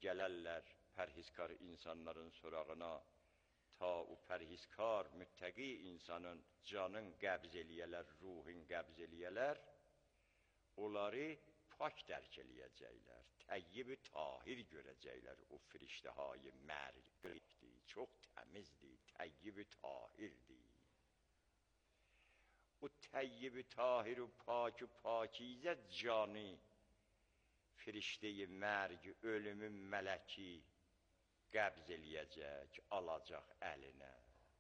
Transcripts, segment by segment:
gələrlər pərhizkar insanların sorağına, ta o pərhizkar, müttəqi insanın canın qəbz eləyələr, ruhin qəbz eləyələr, onları pak dərk eləyəcəklər, təyyib-i tahir görəcəklər. O firiştəhay mərgdir, çox təmizdir, təyyib-i tahirdir. O təyyib-i tahir و pak و pakizə canı firiştəyi mərg, ölümün mələki qəbz eləyəcək, alacaq əlinə.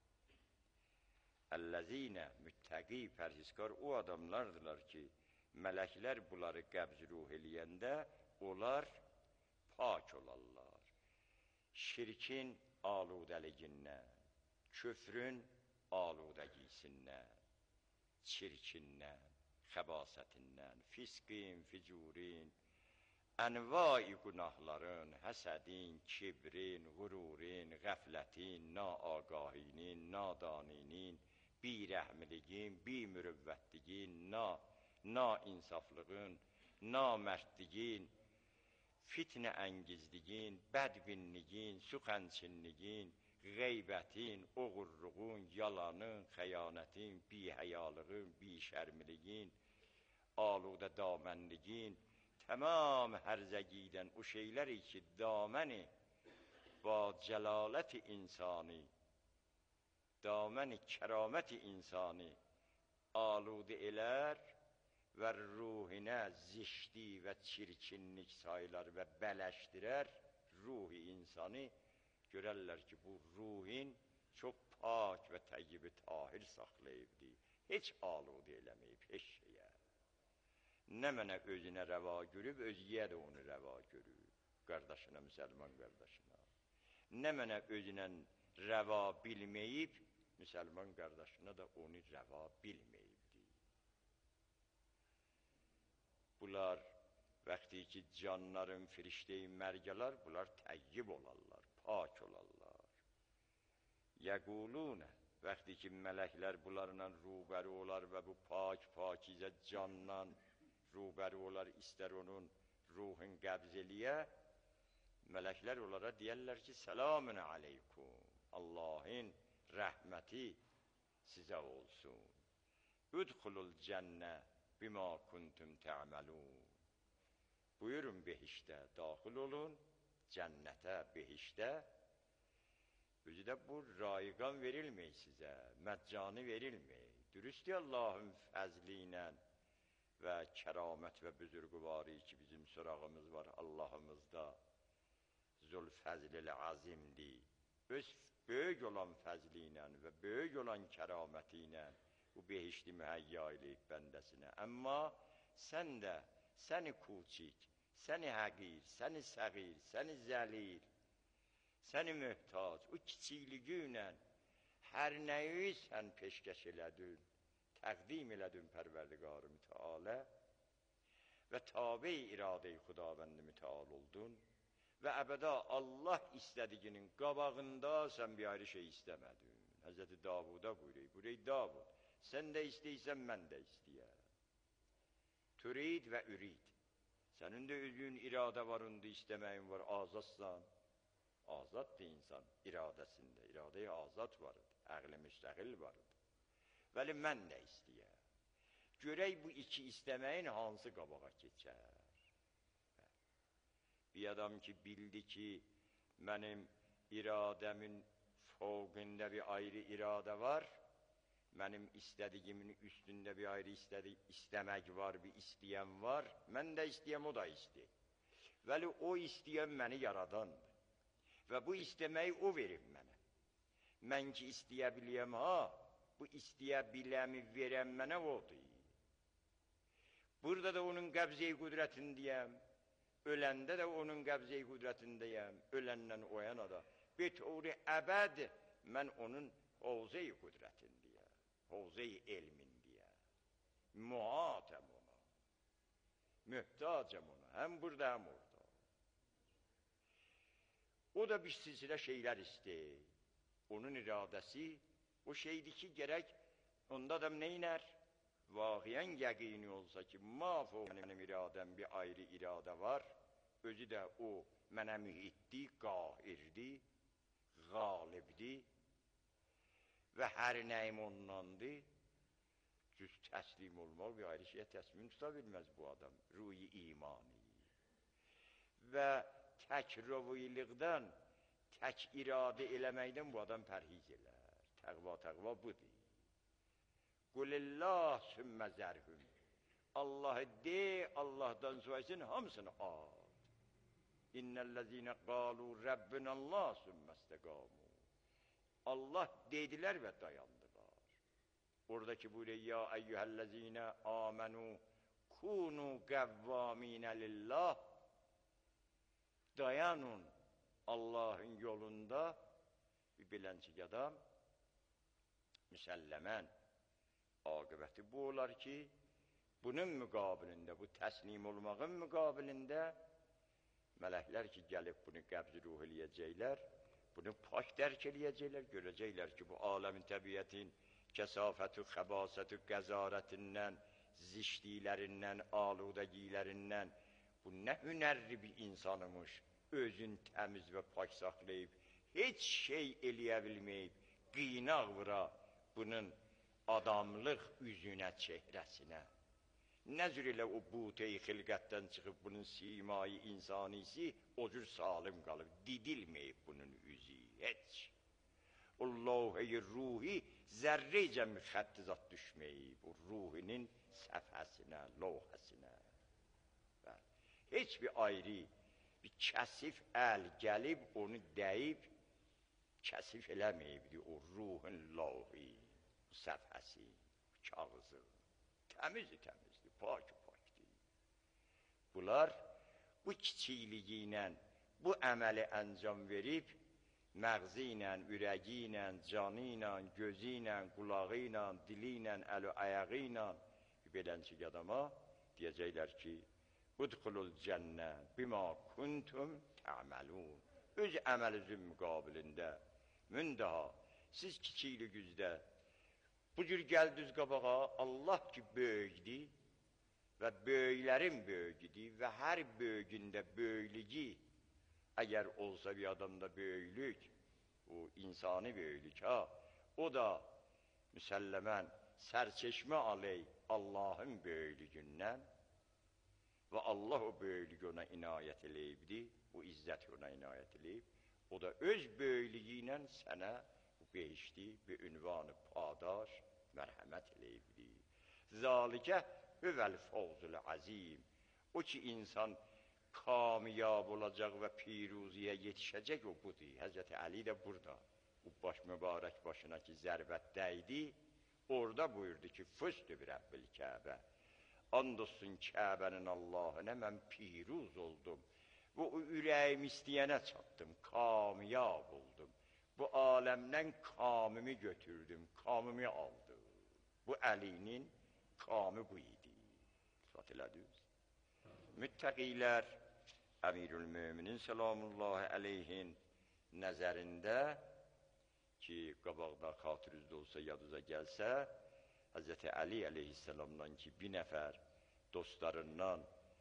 Əl-ləzinə müttəqi, pərhizkar o adamlardırlar ki, mələklər bunları qəbz ruh eləyəndə, onlar pak olarlar. Şirkin aludəligindən, küfrün aludəgisindən, çirkindən, xəbasətindən, fisqin, fücurin, ənvai günahların, həsədin, kibrin, qururin, qəflətin, naagahinin, nadaninin, birəhmiliyin, bimürüvvətliyin, nainsaflığın, namərdliyin, fitnə əngizliyin, bədbinliyin, suxənçinliyin, qeybətin, oğurluğun, yalanın, xəyanətin, bihəyalığın, bişərmiliyin, aludə damənliyin, tamam hərzəgidən o şeyləri ki, daməni ba cəlaləti insani, daməni kəraməti insani aludə elər və ruhinə zişdi və çirkinlik sayılar və bələşdirər ruhi insanı. Görərlər ki, bu ruhin çox pak və təyyib-i tahir saxlayıbdır, heç aludə eləməyib, heç şeyə. Nə mənə özünə rəva görüb, özgəyə də onu rəva görüb, qardaşına, müsəlman qardaşına. Nə mənə özünə rəva bilməyib, müsəlman qardaşına da onu rəva bilməyibdir. Bunlar, vaxtı ki, canların firiştəyi mərgələr, bunlar təyyib olarlar, pak olarlar. Yəqulunə, vaxtı ki, mələklər bunlarla rubəri olar və bu pakizə candan rubəri olar, istər onun ruhun qəbz eləyə, mələklər onlara deyərlər ki, səlamün aleykum, Allahın rəhməti sizə olsun. Udxulul cənnə bima kuntum tə'məlun. Buyurun behişdə, daxil olun, cənnətə, behişdə. Özü də bu rayqan verilmey sizə, məccanı verilmey. Dürüstü Allahın fəzli ilə və kəramət və büzürqüvari ki, bizim sorağımız var Allahımızda, Zülfəzl-i azimdir. Öz böyük olan fəzli ilə və böyük olan kəraməti ilə bu behişti mühəyya eləyib bəndəsinə. Amma sən də, səni kuçik, səni həqir, səni səğir, səni zəlir, səni möhtac, o kiçikliyi ilə hər nəyi sən peşkəş elədin, təqdim elədin Pərverdigar-ı Mütealə və tabe-i iradə-i Xudavənd-i Müteal oldun və əbədə Allah istədiyinin qabağında sən bir ayrı şey istəmədin. Həzrəti Davuda buyuruyor, Davud, sən də istəysən, mən də istəyəm. Türid və ürid. Sənin də özün iradə var, onda istəməyin var, azadsan. Azaddır insan iradəsində, iradə-i azad vardır, əqli müstəqil vardır. Vəli mən də istəyəm. Görək bu iki istəməyin hansı qabağa keçər? Bir adam ki, bildi ki, mənim iradəmin fövqündə bir ayrı iradə var, mənim istədiyimin üstündə bir ayrı istəmək var, bir istəyən var, mən də istəyəm, o da istəyir. Vəli o istəyən məni yaradandır və bu istəməyi o verir mənə. Mən ki, istəyə biləyəm, bu istəyə biləmi verən mənə odur. Burada da onun qəbz-i qüdrətindəyəm, öləndə də onun qəbz-i qüdrətindəyəm, öləndən oyana da. Betəuri əbəd mən onun hovze-i qüdrətindəyəm, hovze-i elmindəyəm, muhatəm ona, mühtacəm ona, həm burada, həm orada. O da bir silsilə şeylər istəyir. Onun iradəsi o şeydir ki, gərək onda adam neynər? Vaqiən yəqini olsa ki, mənim iradəm bir ayrı iradə var, özü də o mənə mühitdi, qahirdi, qalibdi və hər nəyim ondandır. Cüz təslim olmaq bir ayrı şeyə təslim tuta bilməz bu adam, ruhi imani. Və tək rəviylikdən, tək iradə eləməkdən bu adam pərhiz elər. Təqva budur. Qulillah sümmə zərhüm. Allah'ı de, Allah'dan soyasın hamısını al. İnnellezine qalu Rabbinallah sümməstəqamu. Allah dediler ve dayandılar. Oradaki böyle ya eyyühellezine amenu kunu gevvamine lillah. Dayanın Allah'ın yolunda bir biləncik adam müsəlləmən aqibəti bu olar ki, bunun müqabilində, bu təslim olmağın müqabilində mələklər ki, gəlib bunu qəbz ruh eləyəcəklər, bunu pak dərk eləyəcəklər, görəcəklər ki, bu aləmin təbiyyətin kəsafətü, xəbasətü, qəzarətindən, zişliklərindən, aludəgilərindən, bu nə hünərli bir insanımış, özün təmiz və pak saxlayıb, heç şey eləyə bilməyib, qıynaq vura bunun adamlıq üzünə, çehrəsinə. Nə cür elə o butey xilqətdən çıxıb bunun simayı insanisi o cür salim qalıb, didilməyib bunun üzü, heç. O lavh-i ruhi zərrəcə müxəttizat düşməyib, o ruhinin səfhəsinə, lavhəsinə. Heç bir ayrı, bir kəsif əl gəlib, onu dəyib, kəsif eləməyibdi o ruhun lavhi, səfhəsi, kağızı. Təmizdir, pak-pakdir. Bunlar bu kiçikliyi ilə, bu əməli əncam verib, məğzi ilə, ürəyi ilə, canı ilə, gözü ilə, qulağı ilə, dili ilə, əl-ayağı ilə beləncik adama deyəcəklər ki, udxulul cənnə bima kuntum tə'məlun. Öz əməlinizin müqabilində, mündaha, siz kiçikliyinizdə bu cür gəldiniz qabağa, Allah ki böyükdir və böyüklərin böyükdir və hər böyüyündə böyüklüyü, əgər olsa bir adamda böyüklük, o insani böyüklük, o da müsəlləmən sərçeşmə aley Allahın böyüklüyündən və Allah o böyüklüyü ona inayət eləyibdir, o izzət ona inayət eləyib, o da öz böyüklüyü ilə sənə behişti bir ünvanı padaş, mərhəmət eləyibdir. Zalikə hüvəl fawzul azim. O ki, insan kamiyab olacaq və piruziyə yetişəcək, o budur. Həzrəti Əli də burada, o mübarək başına ki, zərbət dəydi, orada buyurdu ki, fıstü bir Rəbbil Kəbə. And olsun Kəbənin Allahına, mən piruz oldum. Bu ürəyim istəyənə çatdım, kamiyab oldum. Bu aləmdən kamimi götürdüm, kamimi aldım. Bu Əlinin kamı bu idi. İspat elədiniz. Müttəqilər, Əmirül-Müminin selamullahi əleyhin nəzərində ki, qabaqda xatirinizdə olsa, yadınıza gəlsə, Həzrəti Əli əleyhisselamdan ki, bir nəfər dostlarından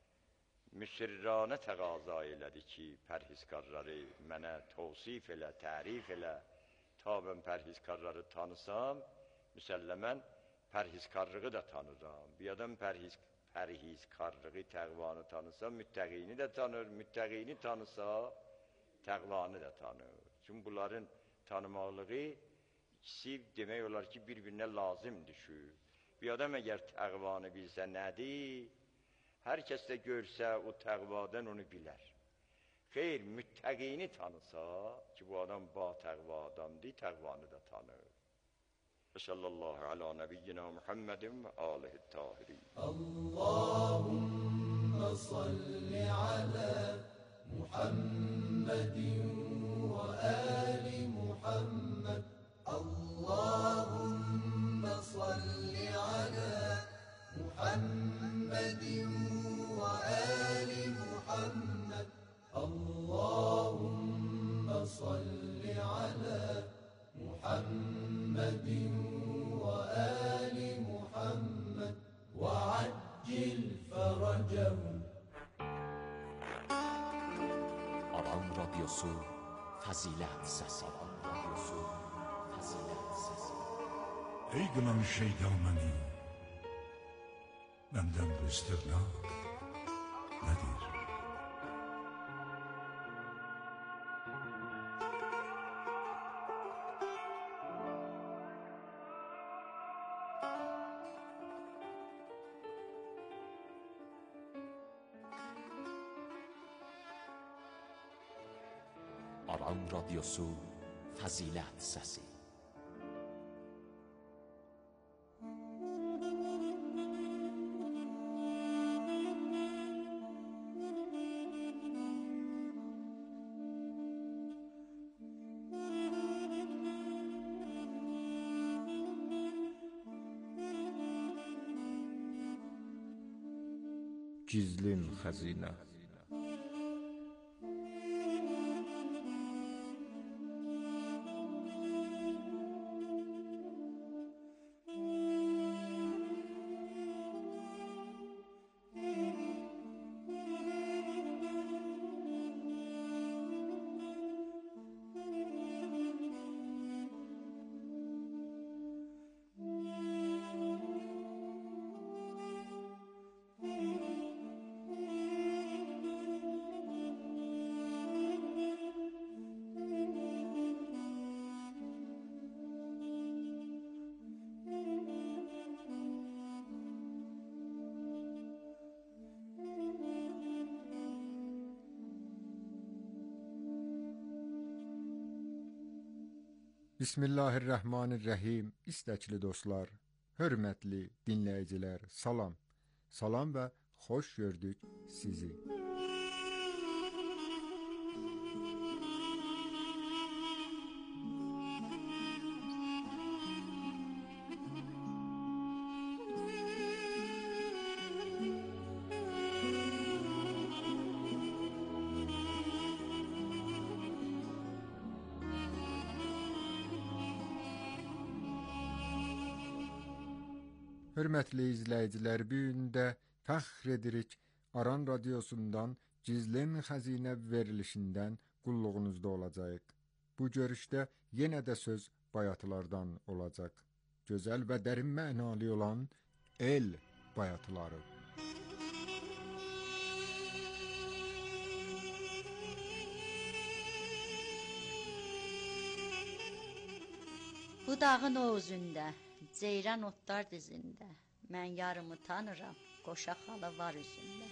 müsirranə təqaza elədi ki, pərhizkarları mənə tavsif elə, tərif elə, ta mən pərhizkarları tanısam, müsəlləmən pərhizkarlığı da tanıram. Bir adam pərhizkarlığı, təqvanı tanısa, müttəqini də tanır, müttəqini tanısa, təqvanı da tanır. Çünki bunların tanımaqlığı ikisi demək olar ki, bir-birinə lazım düşür. Bir adam əgər təqvanı bilsə nədir? Hər kəs də görsə, o təqvadan onu bilər. Xeyr, müttəqini tanısa, ki, bu adam ba-təqva adamdır, təqvanı da tanır. Və sallallahu ala nəbiyyina Muhammedin və alihi tahirin. Allahümme salli ala Muhammedin və ali Muhammed. Allahümme salli ala محمد وآل محمد اللهم صل على محمد وآل محمد وعجل فرجهم Aran Radyosu Fazilet Sesi. Ey kılan şeytan beni, benden bu istirnak nedir? Aran Radyosu Fazilet Sesi. Gizlin xəzinə. Bismillahirrahmanirrahim. İstəkli dostlar, hörmətli dinləyicilər, salam. Salam və xoş gördük sizi. Hörmətli izləyicilər, bu gün də fəxr edirik Aran Radyosundan Gizlin Xəzinə verilişindən qulluğunuzda olacaq. Bu görüşdə yenə də söz bayatılardan olacaq. Gözəl və dərin mənalı olan el bayatıları. Bu dağın o üzündə, ceyran otlar dizində, mən yarımı tanıram, qoşa xalı var üzündə.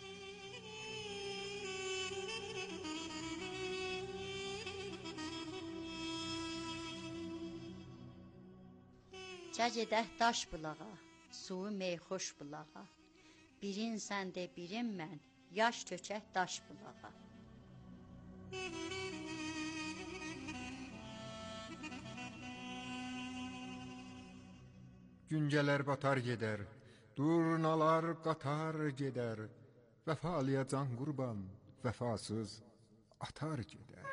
Cəc edək daş bulağa, suyu meyxoş bulağa, birin sən de birin mən, yaş tökək daş bulağa. Güncələr batar gedər, durnalar qatar gedər, vəfalıya can qurban, vəfasız atar gedər.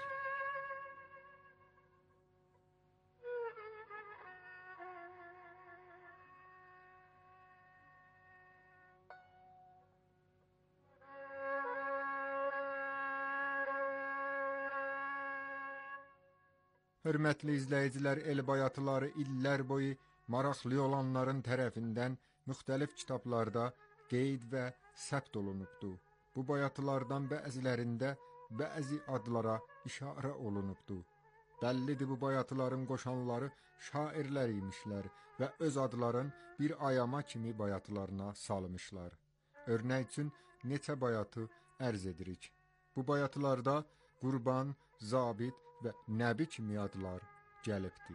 Hörmətli izləyicilər, el bayatıları illər boyu maraqlı olanların tərəfindən müxtəlif kitablarda qeyd və səbt olunubdu. Bu bayatılardan bəzilərində bəzi adlara işarə olunubdu. Bəllidir, bu bayatıların qoşanları şairlər imişlər və öz adların bir ayama kimi bayatılarına salmışlar. Örnək üçün neçə bayatı ərz edirik. Bu bayatılarda Qurban, Zabit və Nəbi kimi adlar gəlibdi.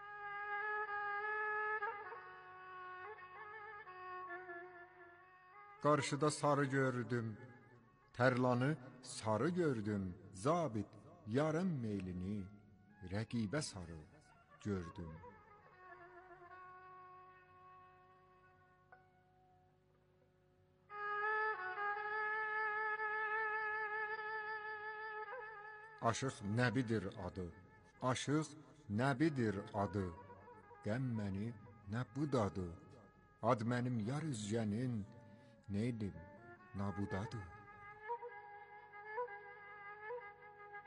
Qarşıda sarı gördüm, tərlanı sarı gördüm, Zabit yarım meylini rəqibə sarı gördüm. Aşıq Nəbidir adı, aşıq Nəbidir adı, qəm məni nə budadı, ad mənim yar üzgənin, neydim nabudadır.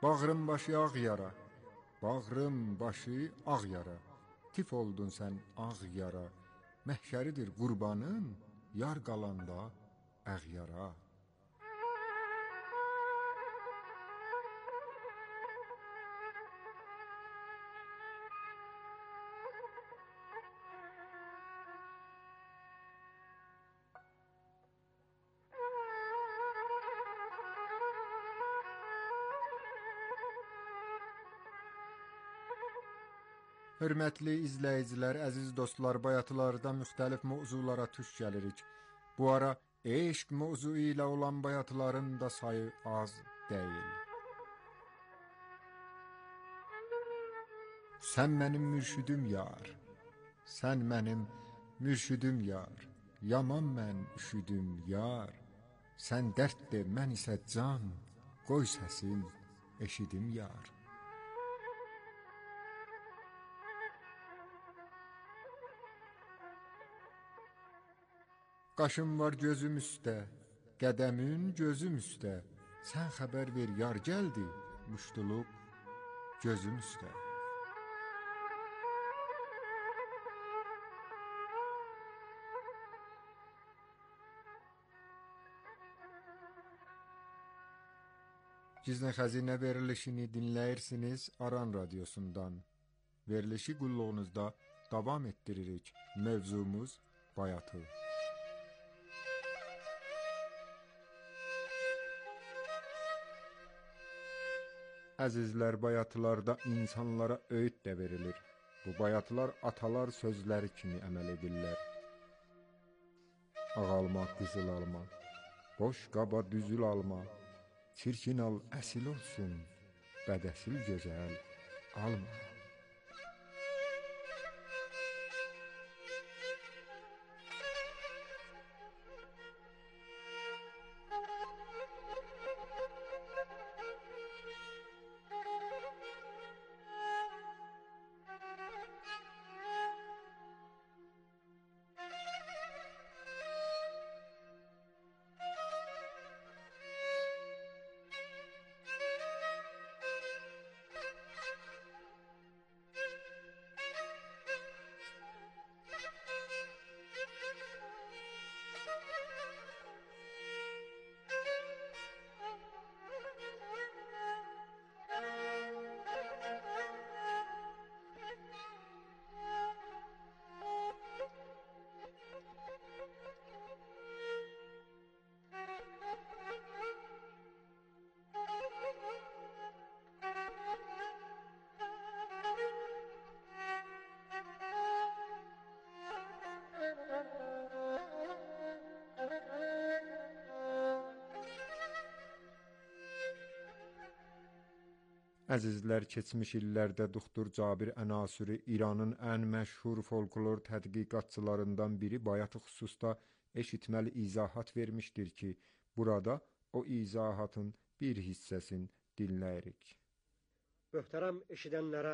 Bağrım başı ağ yara, bağrım başı ağ yara. Tif oldun sən ağ yara, məhşəridir qurbanın, yar qalanda ağ yara. Hörmətli izləyicilər, əziz dostlar, bayatılarda müxtəlif mövzulara tuş gəlirik. Bu ara eşq mövzu ilə olan bayatıların da sayı az deyil. Sən mənim mürşüdüm yar, sən mənim mürşüdüm yar, yaman mən üşüdüm yar. Sən dərddir, mən isə can, qoy səsin eşidim yar. Qaşım var gözüm üstə, qədəmin gözüm üstə. Sən xəbər ver yar gəldi, muştuluq gözüm üstə. Gizli Xəzinə verilişini dinləyirsiniz Aran Radiosundan. Verilişi qulluğunuzda davam etdiririk. Mövzumuz bayatı. Əzizlər, bayatılarda insanlara öğüt də verilir. Bu bayatılar atalar sözləri kimi əməl edirlər. Ağ alma, qızıl alma, boş qaba düzül alma, çirkin al, əsil olsun, bədəsil gözəl alma. Əzizlər, keçmiş illərdə Doktor Cabir Ənasiri İranın ən məşhur folklor tədqiqatçılarından biri bayatı xüsusda eşitməli izahat vermişdir ki, burada o izahatın bir hissəsini dinləyirik. Möhtərəm eşidənlərə,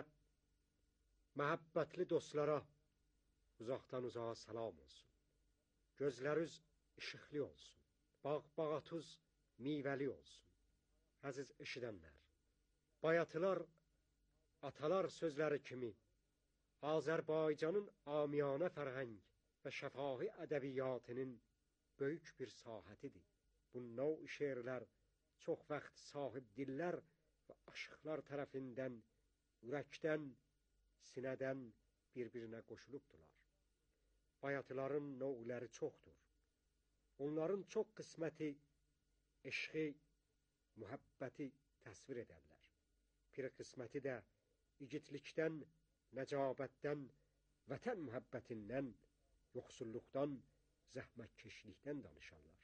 məhəbbətli dostlara uzaqdan uzağa salam olsun. Gözləriniz işıqlı olsun. Bağ-bağatuz meyvəli olsun. Əziz eşidənlər, bayatılar, atalar sözləri kimi Azərbaycanın amiyanə fərhəng və şəfahi ədəbiyyatının böyük bir sahətidir. Bu növ şeirlər çox vaxt sahib dillər və aşıqlar tərəfindən ürəkdən, sinədən bir-birinə qoşulubdular. Bayatıların növləri çoxdur. Onların çox qisməti eşqi, mühəbbəti təsvir edərlər. Bir qisməti də igidlikdən, nəcabətdən, vətən mühəbbətindən, yoxsulluqdan, zəhmətkeşlikdən danışarlar.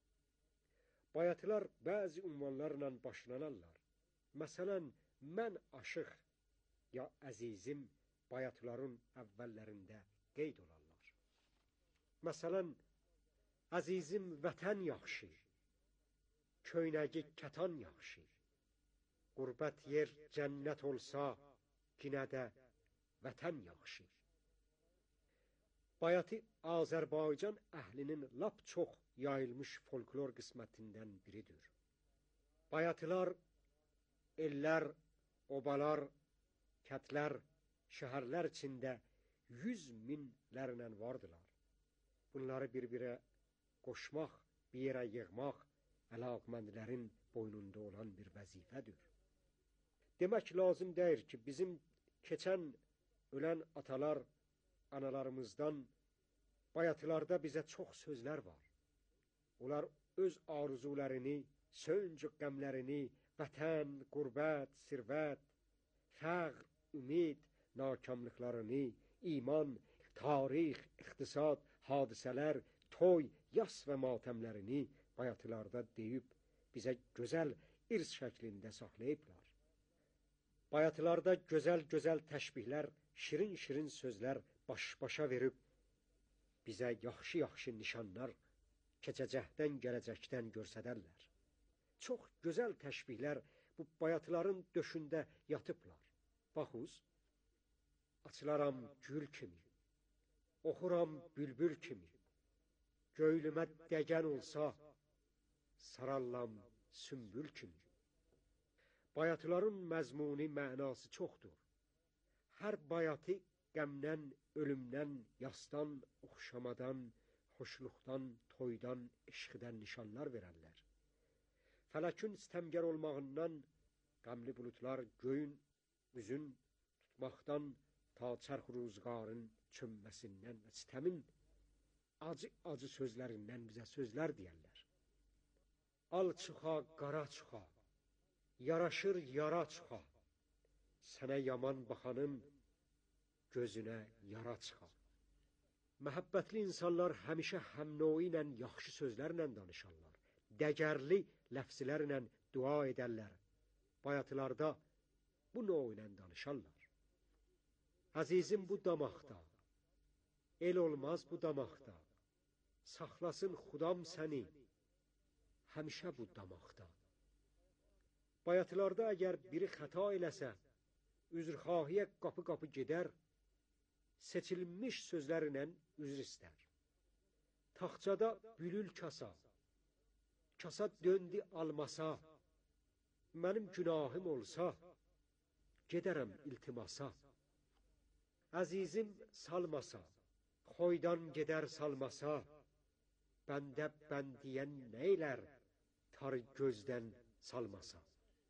Bayatılar bəzi ünvanlarla başlanarlar. Məsələn, mən aşıq ya əzizim bayatıların əvvəllərində qeyd olarlar. Məsələn, əzizim vətən yaxşı, köynəgi kətan yaxşı, qurbət yer cənnət olsa, yenə də vətən yaxşı. Bayatı Azərbaycan əhlinin lap çox yayılmış folklor qismətindən biridir. Bayatılar ellər, obalar, kətlər, şəhərlər içində 100 minlərlə vardılar. Bunları bir-birə qoşmaq, bir yerə yığmaq əlaqməndlərin boynunda olan bir vəzifədir. Demək lazım deyir ki, bizim keçən ölən atalar, analarımızdan bayatılarda bizə çox sözlər var. Onlar öz arzularını, söyüncü qəmlərini, vətən, qurbət, sirvət, fəqr, ümid, nakamlıqlarını, iman, tarix, iqtisad, hadisələr, toy, yas və matəmlərini bayatılarda deyib bizə gözəl irs şəklində saxlayıblar. Bayatılarda gözəl-gözəl təşbihlər, şirin-şirin sözlər baş-başa verib bizə yaxşı-yaxşı nişanlar keçəcəkdən, gələcəkdən görsədərlər. Çox gözəl təşbihlər bu bayatıların döşündə yatıblar. Baxuz, açılaram gül kimi, oxuram bülbül kimi, göylümə dəgən olsa, sarallam sümbül kimi. Bayatıların məzmuni mənası çoxdur. Hər bayatı qəmdən, ölümdən, yasdan, oxşamadan, xoşluqdan, toydan, eşqdən nişanlar verərlər. Fələkin istəmgər olmağından, qəmli bulutlar göyün, üzün tutmaqdan, ta çərx ruzgarın çönməsindən və istəmin acı sözlərindən bizə sözlər deyərlər. Al çıxa, qara çıxa, yaraşır yara çıxa, sənə yaman baxanın gözünə yara çıxa. Məhəbbətli insanlar həmişə həmnoi ilə yaxşı sözlərlə danışarlar. Dəgərli ləfzlərlə dua edərlər. Bayatılarda bu növ ilə danışarlar. Əzizim bu damaqda, el olmaz bu damaqda, saxlasın xudam səni, həmişə bu damaqda. Bayatılarda əgər biri xəta eləsə, üzrxahiyə qapı-qapı gedər, seçilmiş sözlərlə üzr istər. Taxçada bülül kasa, kasa döndü almasa, mənim günahım olsa, gedərəm iltimasa. Əzizim salmasa, xoydan gedər salmasa, bəndə bəndiyən neylər, tar gözdən salmasa.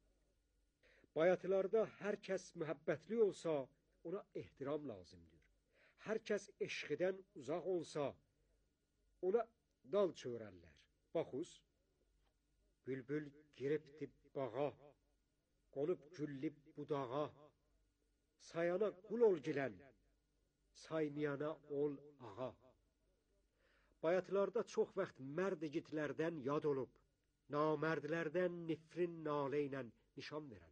Bayatılarda hər kəs məhəbbətli olsa, ona ehtiram lazımdır. Hər kəs eşqidən uzaq olsa, ona dal çörərlər. Baxuz, bülbül giribdi bağa, qonub güllib budağa, sayana qul ol gilən, saymayana ol ağa. Bayatılarda çox vaxt mərd igidlərdən yad olub, namərdlərdən nifrin nalə ilə nişan verərlər.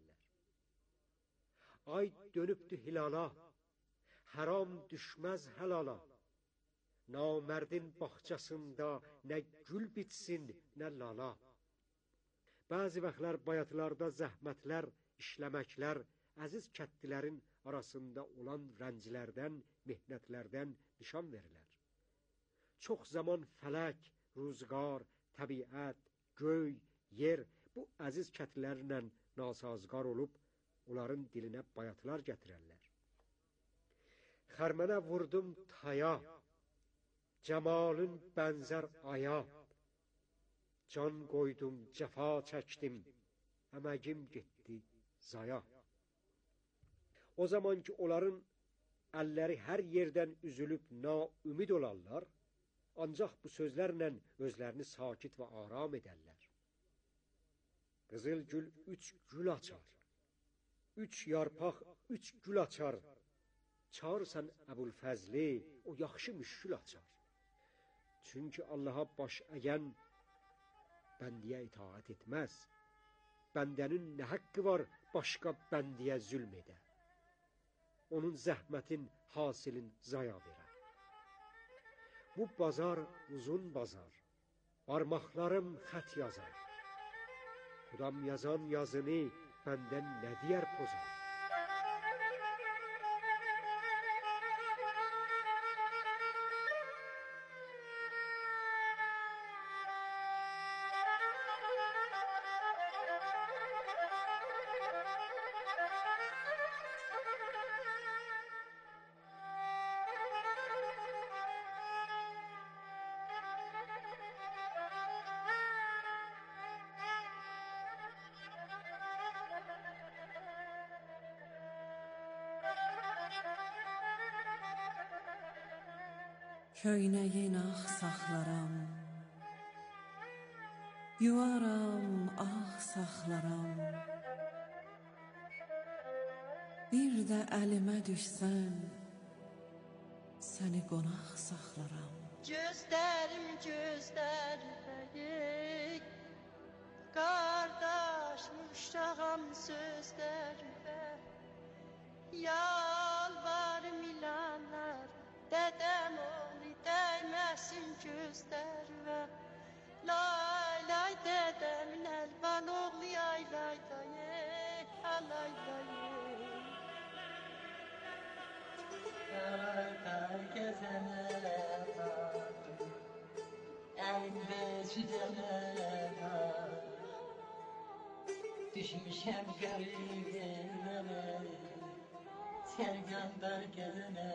Ay dönübdü hilala, haram düşməz həlala. Namərdin baxçasında nə gül bitsin, nə lala. Bəzi vaxtlar bayatılarda zəhmətlər, işləməklər, əziz kətlilərin arasında olan rəncilərdən, mehnətlərdən nişan verilər. Çox zaman fələk, ruzgar, təbiət, göy, yer bu əziz kətlilərlə nasazgar olub, onların dilinə bayatılar gətirərlər. Xərmənə vurdum taya, cəmalın bənzər aya, can qoydum, cəfa çəkdim, əməgim getdi zaya. O zaman ki, onların əlləri hər yerdən üzülüb naümid olarlar, ancaq bu sözlərlə özlərini sakit və aram edərlər. Qızıl gül 3 gül açar, 3 yarpaq 3 gül açar, çağırsan Əbulfəzli, o yaxşı müşkül açar. Çünki Allaha baş əyən bəndiyə itaat etməz. Bəndənin nə haqqı var başqa bəndiyə zülm edə? Onun zəhmətin, hasilin zaya verər. Bu bazar uzun bazar, barmaqlarım xət yazar. Xudam yazan yazını bəndən nə deyər pozar? köynəyin ağ saxlaram, yuvaram ağ saxlaram. Bir də əlimə düşsən, səni qonaq saxlaram. Gözlərim gözlərimə, qardaş müştağam sözlərimə. Yalvarım ilanlar, dədəm oğlu dəyməsin gözlərimə. Lay lay dədəmin əlvan oğlu yay lay lay lay lay. Lay lay gezene əlində çidənə düşmüşəm qəriblərə Sergandar gezene.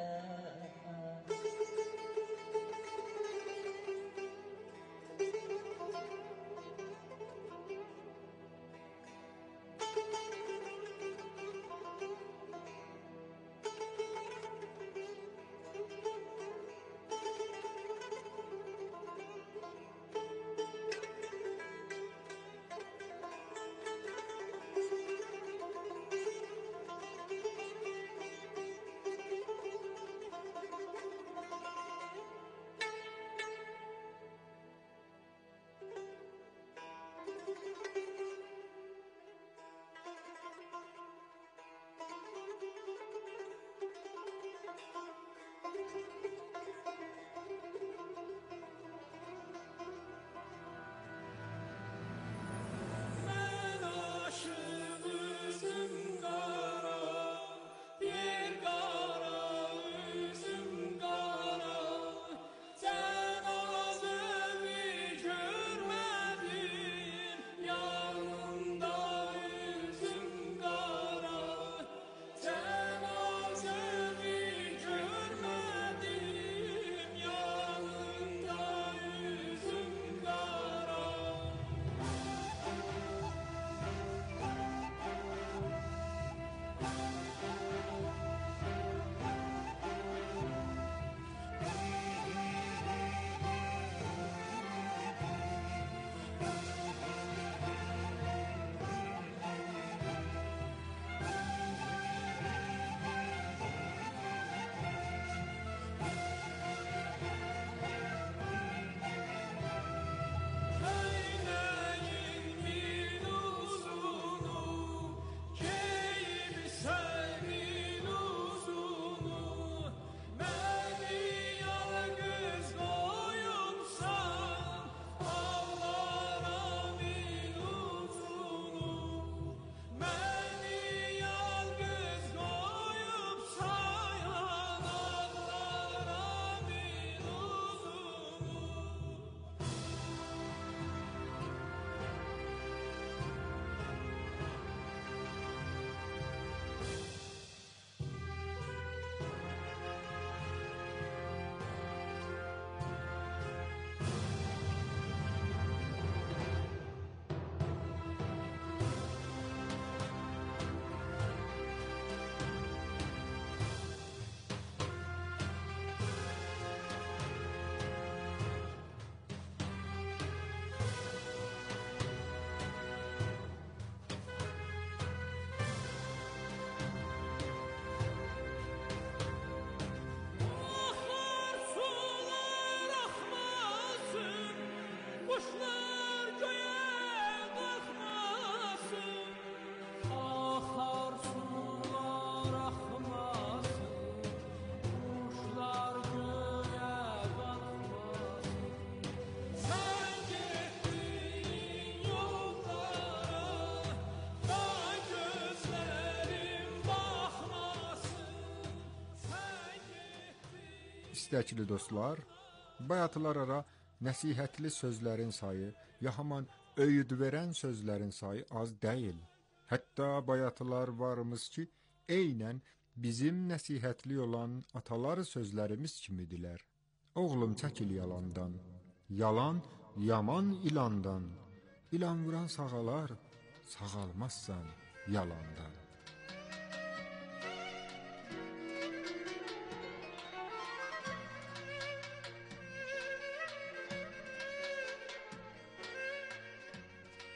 İstəkli dostlar, bayatılar ara nəsihətli sözlərin sayı, ya haman öyüd verən sözlərin sayı az deyil. Hətta bayatılar varımız ki, eynən bizim nəsihətli olan atalar sözlərimiz kimidirlər. Oğlum çəkil yalandan, yalan yaman ilandan, ilan vuran sağalar, sağalmazsan yalandan.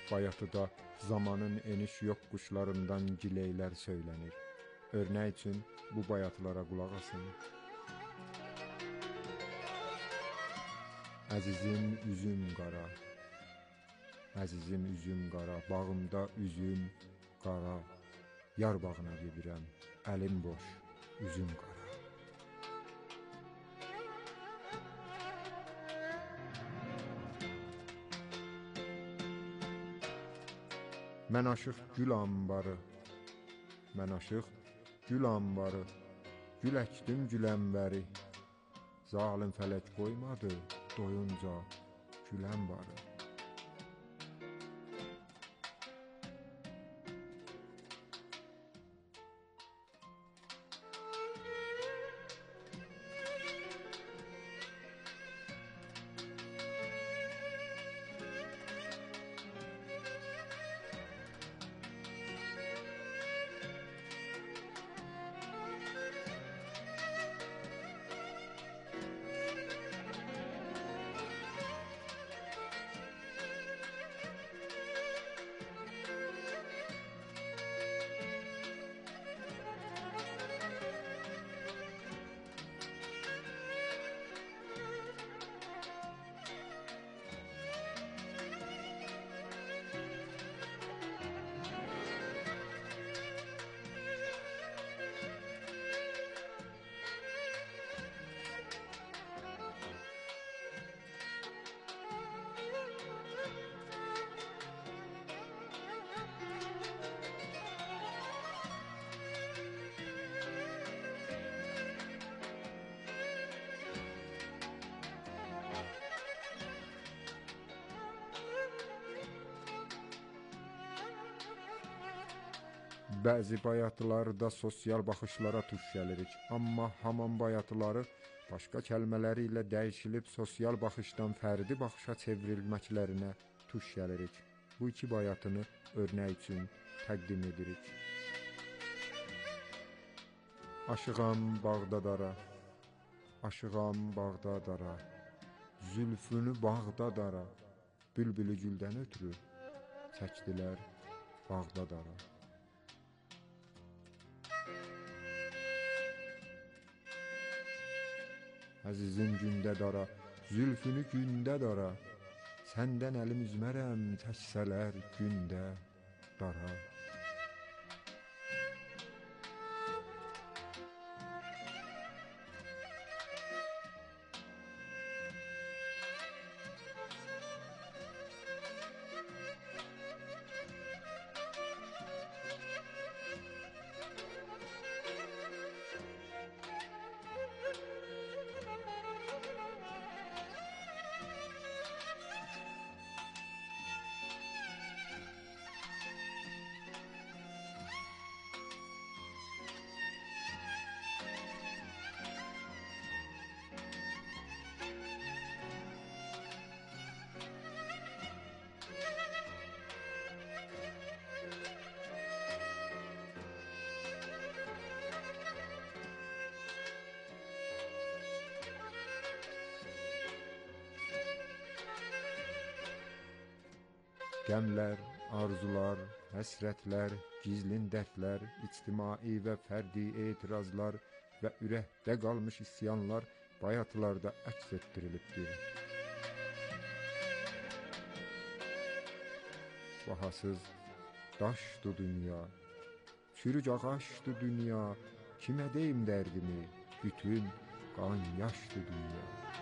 Bayatıda zamanın eniş yok quşlarından gileylər söylənir. Örnek üçün bu bayatılara qulaq asın. Əzizim üzüm qara, əzizim üzüm qara, bağımda üzüm qara, yar bağına gedirəm, əlim boş, üzüm qara. Mən aşıq gül ambarı, mən aşıq gül ambarı, gül əkdim güləmbəri, zalim fələk qoymadı doyunca güləm barı. Bəzi bayatılarda sosial baxışlara tuş gəlirik, amma haman bayatıları başqa kəlmələri ilə dəyişilib sosial baxışdan fərdi baxışa çevrilməklərinə tuş gəlirik. Bu iki bayatını örnek üçün təqdim edirik. Aşığam Bağdadara, aşığam Bağdadara, zülfünü Bağdadara, bülbülü güldən ötürü çəkdilər Bağdadara. Əzizim gündə dara, zülfünü gündə dara, səndən əlim üzmərəm çəksələr gündə dara. Qəmlər, arzular, həsrətlər, gizlin dərdlər, ictimai və fərdi etirazlar və ürəkdə qalmış isyanlar bayatılarda əks etdirilibdir. Bahasız daşdı dünya, çürük ağaçdı dünya, kimə deyim dərdimi, bütün qan yaşdı dünya.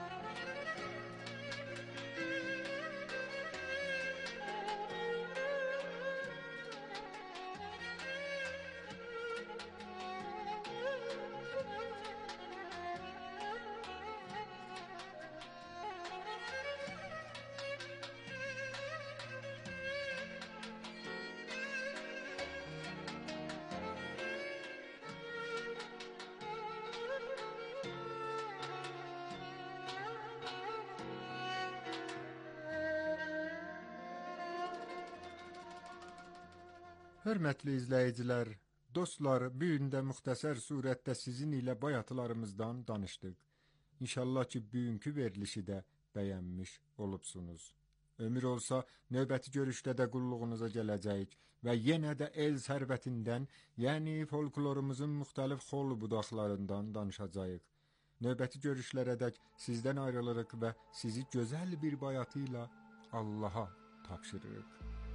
Hörmətli izləyicilər, dostlar, bu gün də müxtəsər surətdə sizin ilə bayatılarımızdan danışdıq. İnşallah ki, bugünkü verilişi də bəyənmiş olubsunuz. Ömür olsa növbəti görüşdə də qulluğunuza gələcəyik və yenə də el sərvətindən, yəni folklorumuzun müxtəlif xol budaqlarından danışacağıq. Növbəti görüşlərədək sizdən ayrılırıq və sizi gözəl bir bayatı ilə Allaha tapşırırıq.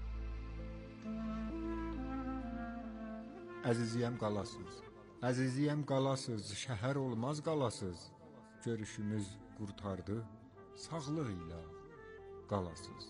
Əziziyəm qalasız, əziziyəm qalasız, şəhər olmaz qalasız. Görüşümüz qurtardı, sağlıq ilə qalasız.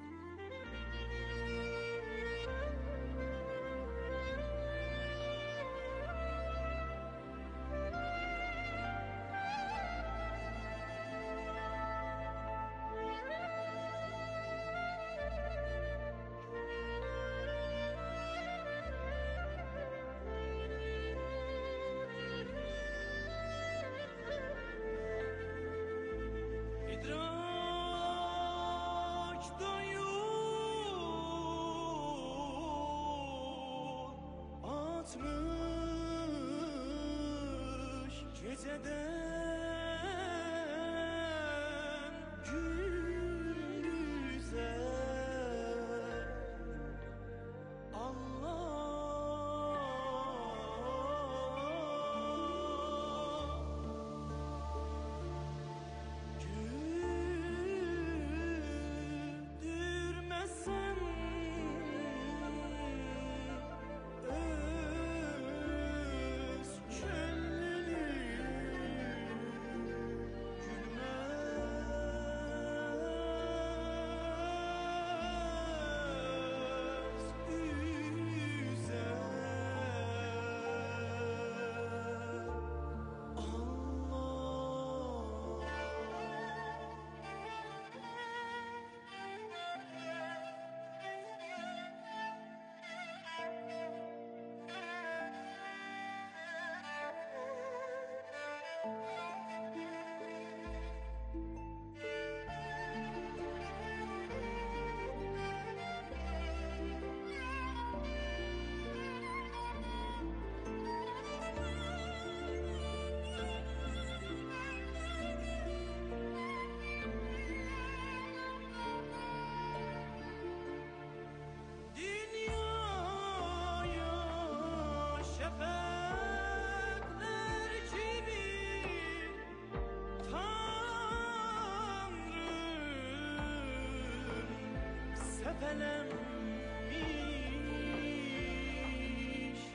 Sepelenmiş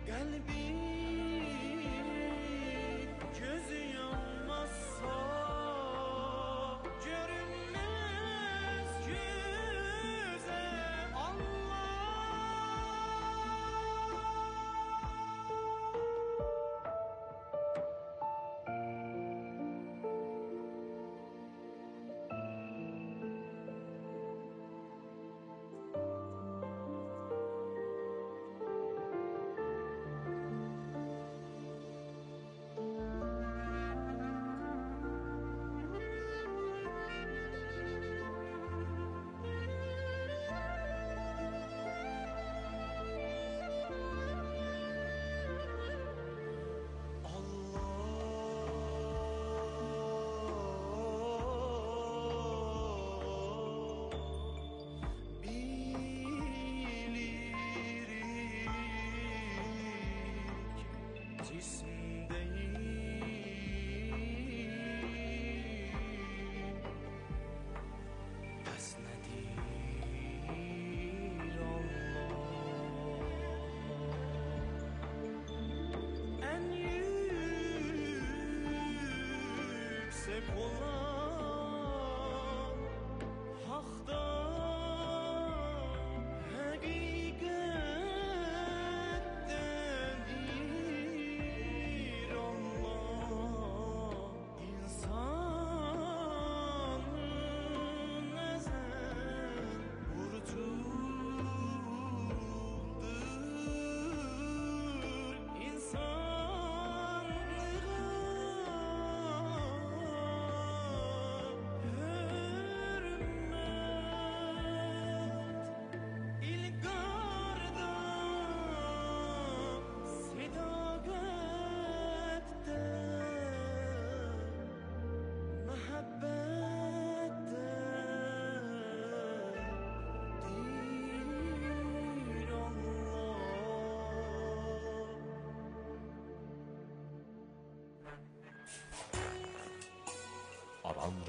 kalbim, gözü yanmazsa görünmez güzel Allah.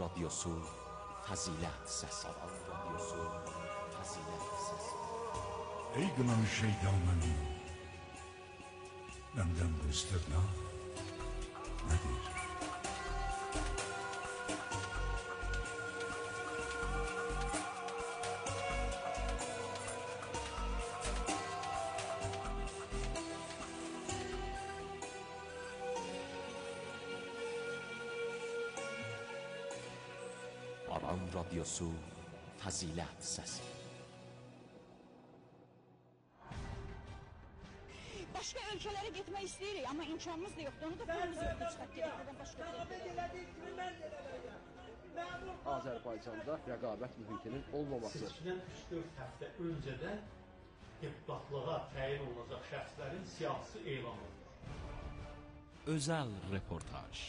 Radyosu Fazilet Sesi. Aran Radyosu Fazilet Sesi. Ey kınan şeytanını, benden bu istirna nedir? Aran Radyosu Fazilet Sesi. Başka ölkələrə getmək istəyirik, amma imkanımız da yoxdur. Onu da pulumuz yoxdur çıxaq gedək buradan başqa ölkələrə. Azərbaycanda rəqabət mühitinin olmaması. Seçkidən 3-4 həftə öncədən deputatlığa təyin olunacaq şəxslərin siyasi elan olunur. Özel reportaj.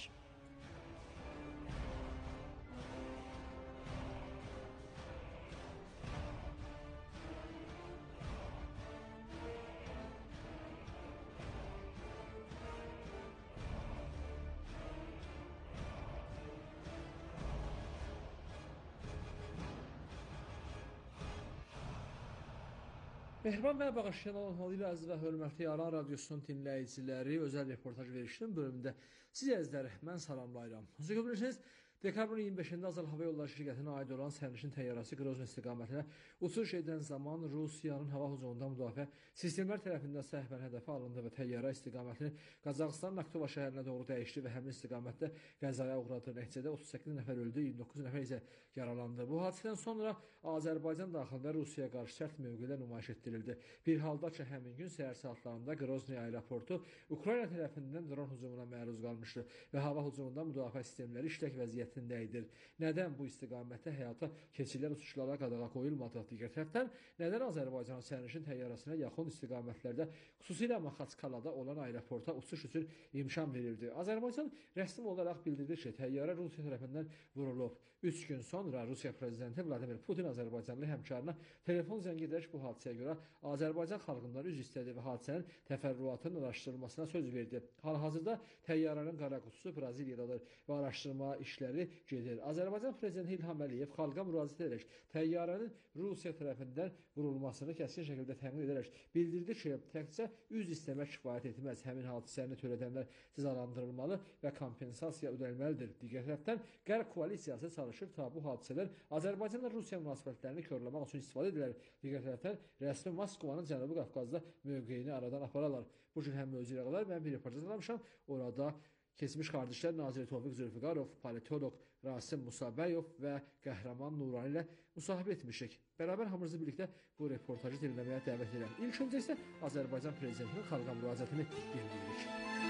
Mehriban və bağışlayan olmalı ilə əziz və hörmətli Aran Radyosunun dinləyiciləri, özəl reportaj verişinin bölümündə siz əzizləri mən salamlayıram. Siz bilirsiniz, dekabrın 25-də Azər Hava Yolları şirkətinə aid olan sərnişin təyyarəsi Qrozno istiqamətinə uçuş edən zaman Rusiyanın hava hücumundan müdafiə sistemlər tərəfindən səhvən hədəfə alındı və təyyarə istiqamətini Qazaxıstanın Aktova şəhərinə doğru dəyişdi və həmin istiqamətdə qəzaya uğradı. Nəticədə 38 nəfər öldü, 29 nəfər isə yaralandı. Bu hadisədən sonra Azərbaycan daxilində Rusiyaya qarşı sərt mövqelər nümayiş etdirildi. Bir halda ki, həmin gün səhər saatlarında Qrozno aeroportu Ukrayna tərəfindən dron hücumuna məruz qalmışdı və hava hücumundan müdafiə sistemləri işlək vəziyyətindədir. Nədən bu istiqamətdə həyata keçirilən uçuşlara qadağa qoyulmadı? Digər tərəfdən, nədən Azərbaycanın sərnişin təyyarəsinə yaxın istiqamətlərdə, xüsusilə Maxaçkalada olan aeroporta uçuş üçün imkan verildi? Azərbaycan rəsmi olaraq bildirdi ki, təyyarə Rusiya tərəfindən vurulub. 3 gün sonra Rusiya prezidenti Vladimir Putin Azərbaycanlı həmkarına telefon zəngi edərək bu hadisəyə görə Azərbaycan xalqından üzr istədi və hadisənin təfərrüatının araşdırılmasına söz verdi. Hal-hazırda təyyarənin qara qutusu Braziliyadadır və araşdırma işləri gedir. Azərbaycan prezidenti İlham Əliyev xalqa müraciət edərək təyyarənin Rusiya tərəfindən vurulmasını kəskin şəkildə təmin edərək bildirdi ki, təkcə üzr istəmək kifayət etməz. Həmin hadisəni törədənlər cəzalandırılmalı və kompensasiya ödənilməlidir. Digər tərəfdən Qərb koalisiyası çalışır ta bu hadisələr Azərbaycanla Rusiya münasibətlərini körləmək üçün istifadə edilir. Digər tərəfdən rəsmi Moskvanın Cənubi Qafqazda mövqeyini aradan apararlar. Bu gün həm mövzuya qədər mən bir reportaj almışam. Orada Keçmiş Qardaşlar naziri Tofiq Zülfiqarov, politoloq Rasim Musabəyov və qəhrəman Nurani ilə müsahibə etmişik. Bərabər hamımızı birlikdə bu reportajı dinləməyə dəvət edirəm. İlk öncə isə Azərbaycan prezidentinin xalqa müraciətini dinləyirik.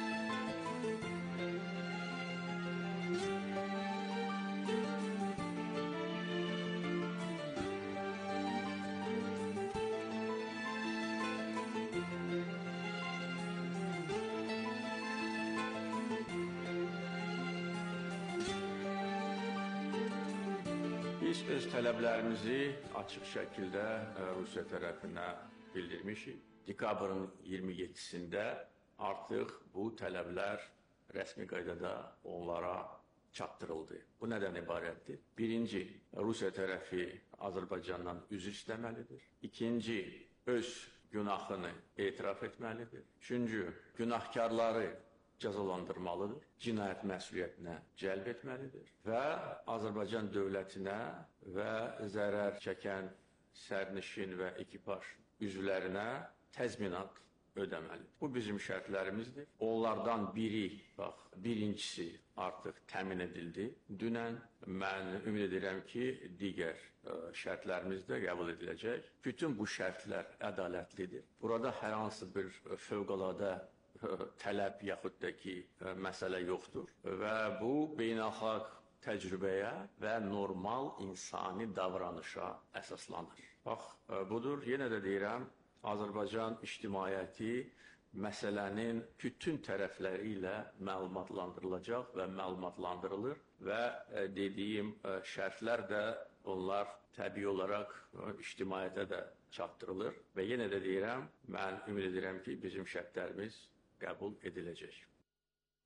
Biz öz tələblərimizi açıq şəkildə Rusiya tərəfinə bildirmişik. Dekabrın 27-sində artıq bu tələblər rəsmi qaydada onlara çatdırıldı. Bu nədən ibarətdir? Birinci, Rusiya tərəfi Azərbaycandan üzr istəməlidir. İkinci, öz günahını etiraf etməlidir. Üçüncü, günahkarları cəzalandırmalıdır, cinayət məsuliyyətinə cəlb etməlidir və Azərbaycan dövlətinə və zərər çəkən sərnişin və ekipaj üzvlərinə təzminat ödəməlidir. Bu bizim şərtlərimizdir. Onlardan biri, birincisi artıq təmin edildi. Dünən mən ümid edirəm ki, digər şərtlərimiz də qəbul ediləcək. Bütün bu şərtlər ədalətlidir. Burada hər hansı bir fövqəladə tələb yaxud da ki, məsələ yoxdur və bu beynəlxalq təcrübəyə və normal insani davranışa əsaslanır. Budur, yenə də deyirəm, Azərbaycan ictimaiyyəti məsələnin bütün tərəfləri ilə məlumatlandırılacaq və məlumatlandırılır və dediyim şərtlər də onlar təbii olaraq ictimaiyyətə də çatdırılır və yenə də deyirəm, mən ümid edirəm ki, bizim şərtlərimiz qəbul ediləcək.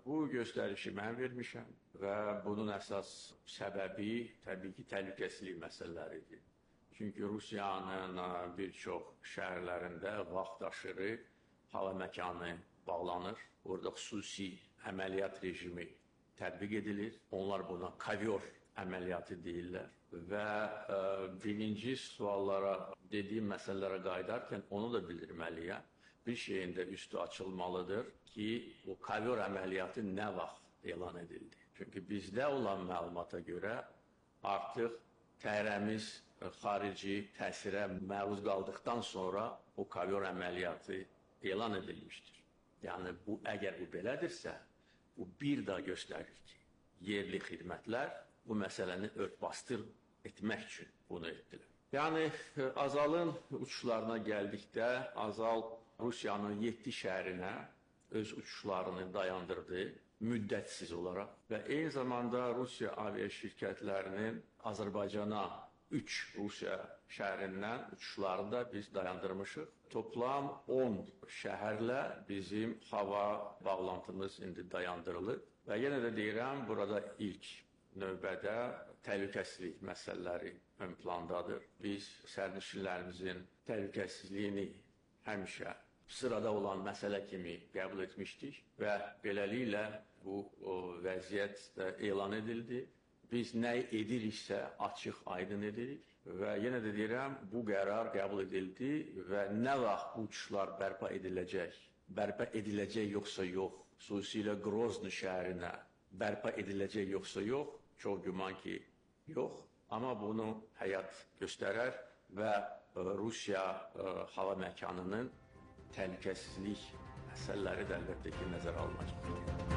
Bu göstərişi mən vermişəm və bunun əsas səbəbi təbii ki, təhlükəsizlik məsələləridir. Çünki Rusiyanın bir çox şəhərlərində vaxtaşırı hava məkanı bağlanır. Orada xüsusi əməliyyat rejimi tətbiq edilir. Onlar buna kovyor əməliyyatı deyirlər. Və birinci suallara, dediyim məsələlərə qayıdarkən onu da bildirməliyəm. Bir şeyin də üstü açılmalıdır ki, bu kovyor əməliyyatı nə vaxt elan edildi? Çünki bizdə olan məlumata görə artıq təyyarəmiz xarici təsirə məruz qaldıqdan sonra o kovyor əməliyyatı elan edilmişdir. Yəni, əgər bu belədirsə, bu bir daha göstərir ki, yerli xidmətlər bu məsələni örtbasdır etmək üçün bunu etdilər. Yəni, Azalın uçuşlarına gəldikdə, Azal Rusiyanın 7 şəhərinə öz uçuşlarını dayandırdı müddətsiz olaraq və eyni zamanda Rusiya avia şirkətlərinin Azərbaycana 3 Rusiya şəhərindən uçuşlarını da biz dayandırmışıq. Toplam 10 şəhərlə bizim hava bağlantımız indi dayandırılır və yenə də deyirəm, burada ilk növbədə təhlükəsizlik məsələləri ön plandadır. Biz sərnişinlərimizin təhlükəsizliyini həmişə sırada olan məsələ kimi qəbul etmişdik və beləliklə bu vəziyyət elan edildi. Biz nə ediriksə açıq, aydın edirik və yenə də deyirəm, bu qərar qəbul edildi və nə vaxt bu uçuşlar bərpa ediləcək yoxsa yox, xüsusilə Grozny şəhərinə bərpa ediləcək yoxsa yox, çox güman ki, yox. Amma bunu həyat göstərər və Rusiya hava məkanının təhlükəsizlik məsələləri də əlbəttə ki, nəzərə alınacaq.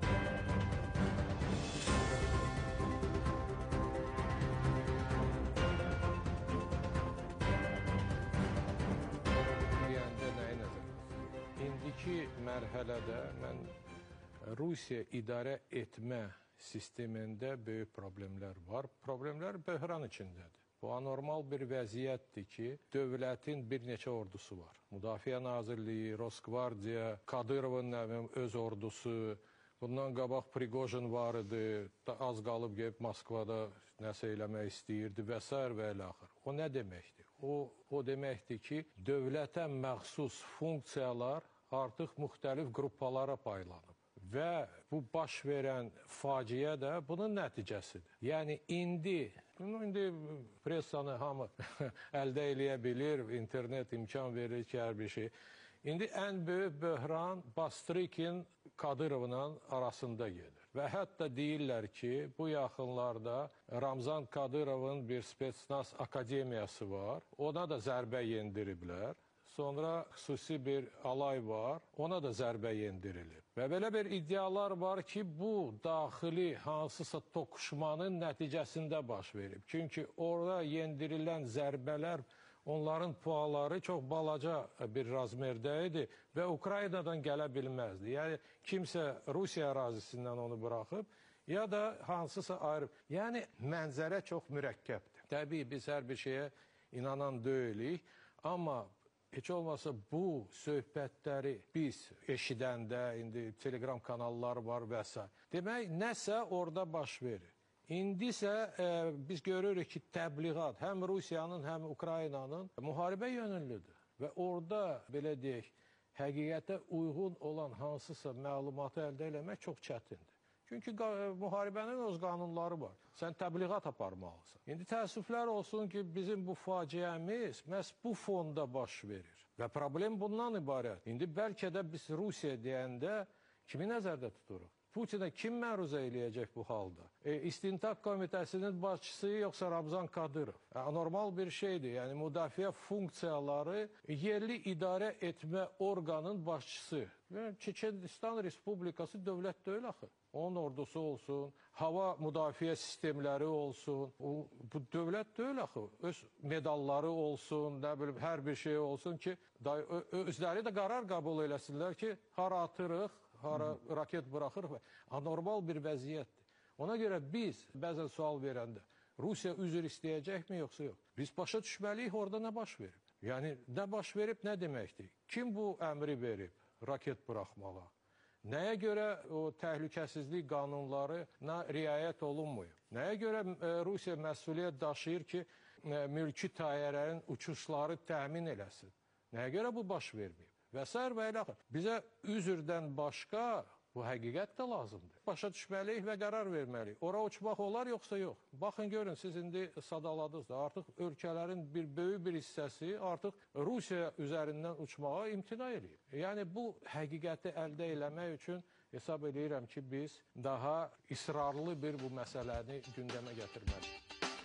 İndiki mərhələdə mən Rusiya idarə etmə sistemində böyük problemlər var. Problemlər böhran içindədir. Bu anormal bir vəziyyətdir ki, dövlətin bir neçə ordusu var. Müdafiə Nazirliyi, Rosgvardiya, Kadırovun öz ordusu, bundan qabaq Prigojin var idi, az qalıb gəlib Moskvada nəsə eləmək istəyirdi və s. və ilə-axır. O nə deməkdir? O deməkdir ki, dövlətə məxsus funksiyalar artıq müxtəlif qruppalara paylanıb. Və bu baş verən faciə də bunun nəticəsidir. Yəni, indi pressanı hamı əldə eləyə bilir, internet imkan verir ki, hər bir şey. İndi ən böyük böhran Bastrikin Kadırovla arasında gedir. Və hətta deyirlər ki, bu yaxınlarda Ramzan Kadırovun bir spetsnaz akademiyası var. Ona da zərbə yendiriblər. Sonra xüsusi bir alay var, ona da zərbə yendirilib. Və belə bir iddialar var ki, bu daxili hansısa toqquşmanın nəticəsində baş verib. Çünki orada yendirilən zərbələr, onların puaları çox balaca bir razmerdə idi və Ukraynadan gələ bilməzdi. Yəni, kimsə Rusiya ərazisindən onu buraxıb, ya da hansısa ayrı. Yəni, mənzərə çox mürəkkəbdir. Təbii, biz hər bir şeyə inanan deyilik, amma heç olmasa bu söhbətləri biz eşidəndə, indi telegram kanalları var və s. Demək, nəsə orada baş verir. İndi isə biz görürük ki, təbliğat həm Rusiyanın, həm Ukraynanın müharibə yönüllüdür. Və orada, belə deyək, həqiqətə uyğun olan hansısa məlumatı əldə eləmək çox çətindir. Çünki müharibənin öz qanunları var. Sən təbliğat aparmalısan. İndi təəssüflər olsun ki, bizim bu faciəmiz məhz bu fonda baş verir. Və problem bundan ibarət. İndi bəlkə də biz Rusiya deyəndə kimi nəzərdə tuturuq? Putinə kim məruzə eləyəcək bu halda? İstintaq komitəsinin başçısı yoxsa Ramzan Kadyrov? Anormal bir şeydir. Yəni, müdafiə funksiyaları yerli idarə etmə orqanın başçısı. Çeçenistan Respublikası dövlət deyil axı. Onun ordusu olsun, hava müdafiə sistemləri olsun. Bu dövlət deyil axı. Öz medalları olsun, nə bilim, hər bir şey olsun ki, özləri də qərar qəbul eləsinlər ki, hara atırıq, hara raket buraxırıq. Anormal bir vəziyyətdir. Ona görə biz bəzən sual verəndə Rusiya üzr istəyəcəkmi, yoxsa yox? Biz başa düşməliyik orada nə baş verib. Yəni, nə baş verib, nə deməkdir? Kim bu əmri verib raket buraxmağa? Nəyə görə o təhlükəsizlik qanunlarına riayət olunmuyor? Nəyə görə Rusiya məsuliyyət daşıyır ki, mülki təyyarələrin uçuşları təmin eləsin? Nəyə görə bu baş verməyib? Və sair və ilə axır. Bizə üzrdən başqa bu həqiqət də lazımdır. Başa düşməliyik və qərar verməliyik. Ora uçmaq olar, yoxsa yox? Baxın, görün, siz indi sadaladınız da, artıq ölkələrin böyük bir hissəsi artıq Rusiya üzərindən uçmağa imtina edib. Yəni, bu həqiqəti əldə eləmək üçün hesab edirəm ki, biz daha israrlı bir bu məsələni gündəmə gətirməliyik.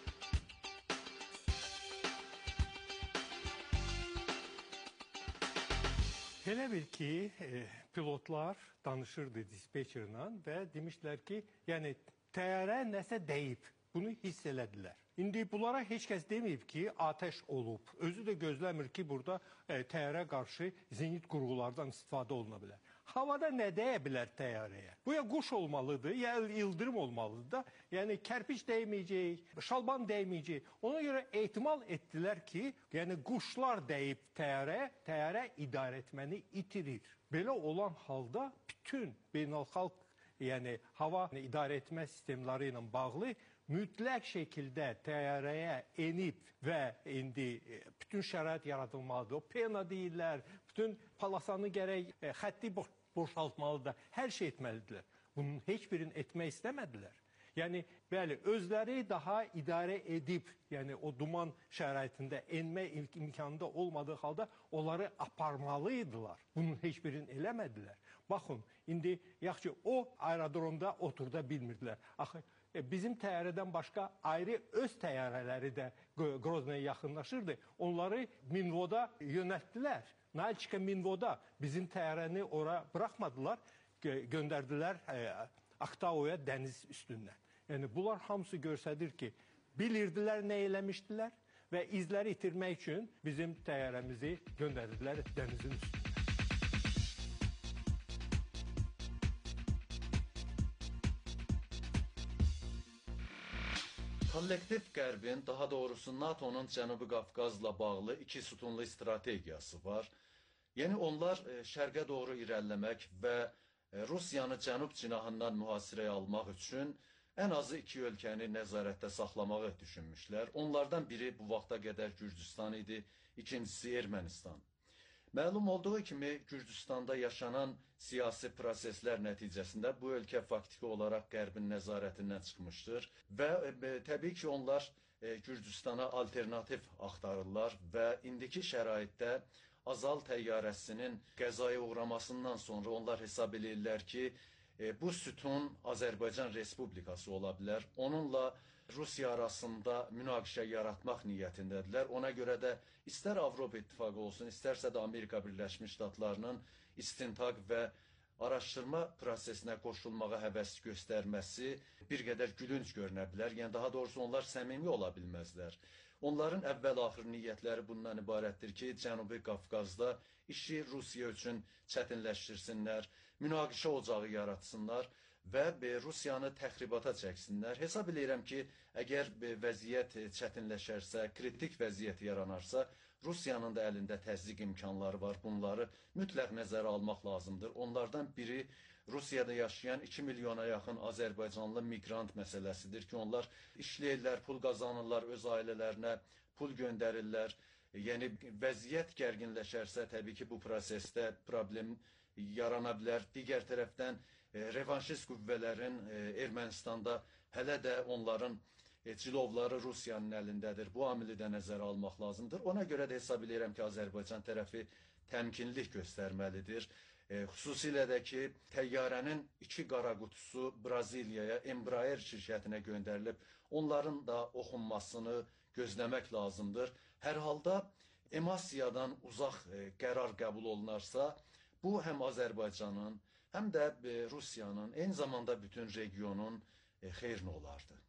Elə bil ki, pilotlar danışırdı dispetcherlə və demişdilər ki, yəni təyyarə nəsə dəyib, bunu hiss elədilər. İndi bunlara heç kəs deməyib ki, atəş olub. Özü də gözləmir ki, burada təyyarə qarşı zenit qurğulardan istifadə oluna bilər. Havada nə dəyə bilər təyyarəyə? Bu ya quş olmalıdır, ya ildırım olmalıdır da. Yəni kərpiç dəyməyəcək, şalban dəyməyəcək. Ona görə ehtimal etdilər ki, yəni quşlar dəyib təyyarəyə, təyyarə idarə etməni itirir. Belə olan halda bütün beynəlxalq, yəni hava idarə etmə sistemləri ilə bağlı mütləq şəkildə təyyarəyə enib və indi bütün şərait yaradılmalıdır. O pena deyirlər, bütün palasanı gərək xətti boşaltmalıdır, hər şey etməlidirlər. Bunun heç birini etmək istəmədilər. Yəni, bəli, özləri daha idarə edib, yəni o duman şəraitində enmə imkanında olmadığı halda onları aparmalıydılar. Bunun heç birini eləmədilər. Baxın, indi yaxşı o aerodromda oturda bilmirdilər. Axı, bizim təyyarədən başqa ayrı öz təyyarələri də Qroznaya yaxınlaşırdı. Onları Minvoda yönəltdilər. Nalçika Minvoda bizim təyyarəni ora buraxmadılar, göndərdilər Aktaoya dəniz üstündən. Yəni, bunlar hamısı göstərir ki, bilirdilər nə eləmişdilər və izləri itirmək üçün bizim təyyarəmizi göndərdilər dənizin üstündən. Kollektiv Qərbin, daha doğrusu NATO'nun Cənubi Qafqazla bağlı iki sütunlu strategiyası var. Yəni onlar şərqə doğru irəliləmək və Rusiyanı cənub cinahından mühasirəyə almaq üçün ən azı iki ölkəni nəzarətdə saxlamağı düşünmüşlər. Onlardan biri bu vaxta qədər Gürcüstan idi, ikincisi Ermənistan. Məlum olduğu kimi Gürcüstanda yaşanan siyasi proseslər nəticəsində bu ölkə faktiki olaraq Qərbin nəzarətindən çıxmışdır və təbii ki, onlar Gürcüstana alternativ axtarırlar və indiki şəraitdə Azal təyyarəsinin qəzaya uğramasından sonra onlar hesab edirlər ki, bu sütun Azərbaycan Respublikası ola bilər. Onunla Rusiya arasında münaqişə yaratmaq niyyətindədirlər. Ona görə də istər Avropa İttifaqı olsun, istərsə də Amerika Birləşmiş Ştatlarının istintaq və araşdırma prosesinə qoşulmağa həvəs göstərməsi bir qədər gülünc görünə bilər. Yəni, daha doğrusu onlar səmimi ola bilməzlər. Onların əvvəl-axır niyyətləri bundan ibarətdir ki, Cənubi Qafqazda işi Rusiya üçün çətinləşdirsinlər, münaqişə ocağı yaratsınlar və Rusiyanı təxribata çəksinlər. Hesab edirəm ki, əgər vəziyyət çətinləşərsə, kritik vəziyyət yaranarsa, Rusiyanın da əlində təzyiq imkanları var. Bunları mütləq nəzərə almaq lazımdır. Onlardan biri Rusiyada yaşayan 2 milyona yaxın Azərbaycanlı miqrant məsələsidir ki, onlar işləyirlər, pul qazanırlar, öz ailələrinə pul göndərirlər. Yəni, vəziyyət gərginləşərsə, təbii ki, bu prosesdə problem yarana bilər. Digər tərəfdən, revanşist qüvvələrin Ermənistanda hələ də onların cilovları Rusiyanın əlindədir. Bu amili də nəzərə almaq lazımdır. Ona görə də hesab edirəm ki, Azərbaycan tərəfi təmkinlik göstərməlidir. Xüsusilə də ki, təyyarənin 2 qara qutusu Braziliyaya, Embraer şirkətinə göndərilib. Onların da oxunmasını gözləmək lazımdır. Hər halda emasiyadan uzaq qərar qəbul olunarsa, bu həm Azərbaycanın, həm də Rusiyanın, eyni zamanda bütün regionun xeyrinə olardı.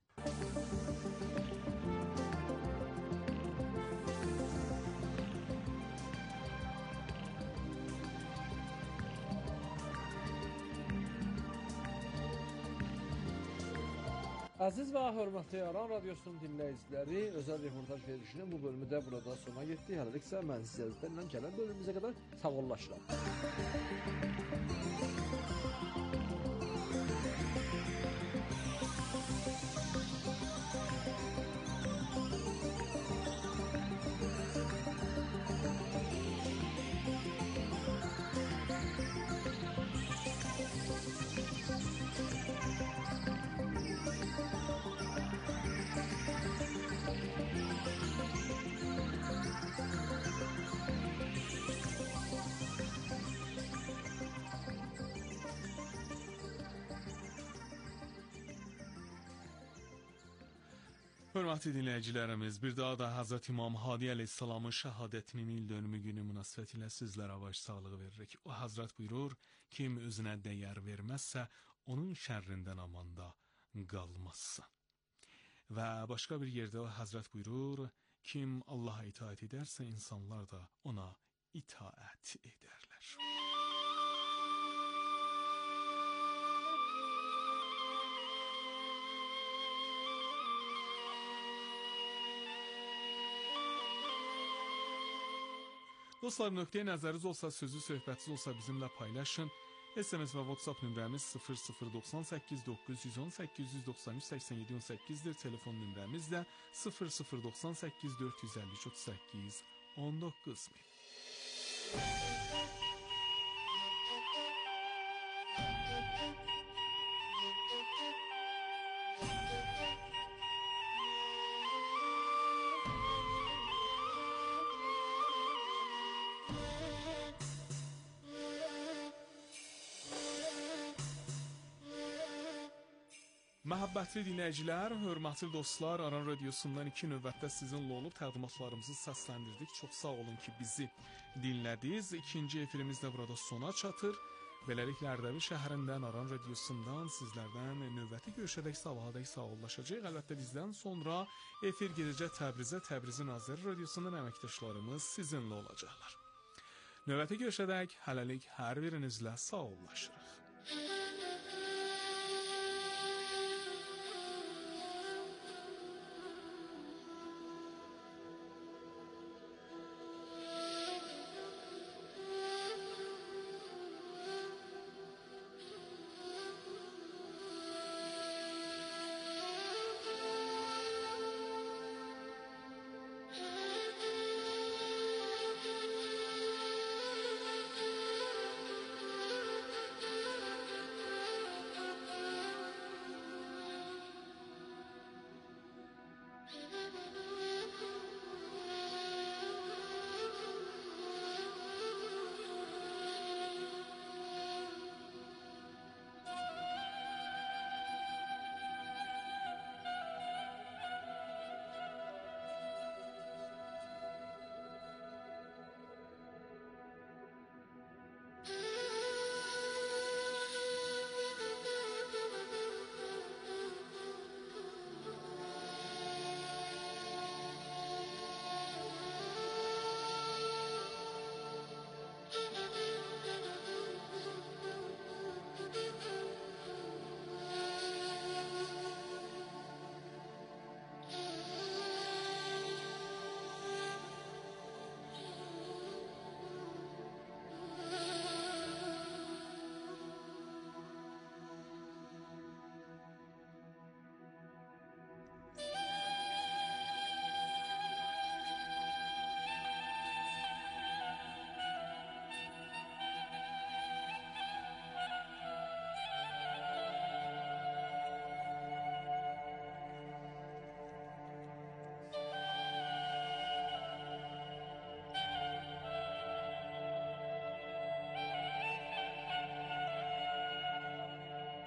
Əziz və hörmətli Aran Radiosunun dinləyiciləri, özəl reportaj verişinin bu bölümü də burada sona getdi. Hələliksə mən sizlərlə gələn bölümümüzə qədər sağollaşıram. hörmətli dinləyicilərimiz, bir daha da Hazreti İmam Hadi əleyhissalamın şəhadətinin il dönümü günü münasibətilə sizlərə baş sağlığı veririk. O Hazret buyurur, kim özünə dəyər verməzsə, onun şərrindən amanda qalmazsan. Və başqa bir yerdə o Hazret buyurur, kim Allaha itaat edərsə, insanlar da ona itaat edərlər. Dostlar, nöqtəyə nəzəriniz olsa, sözü söhbətsiz olsa bizimlə paylaşın. SMS və WhatsApp nömrəmiz 0098 910 893 87 18-dir. Telefon nömrəmiz də 0098 453 38 19. Məhəbbətli dinləyicilər, hörmətli dostlar, Aran Radiosundan 2 növbətdə sizinlə olub təqdimatlarımızı səsləndirdik. Çox sağ olun ki, bizi dinlədiniz. İkinci efirimiz də burada sona çatır. Beləliklə Ərdəbil şəhərindən Aran Radiosundan sizlərdən növbəti görüşədək sabahadək sağollaşacaq. Əlbəttə bizdən sonra efir gedəcək Təbrizə. Təbrizin Azəri Radiosundan əməkdaşlarımız sizinlə olacaqlar. Növbəti görüşədək hələlik hər birinizlə sağollaşırıq.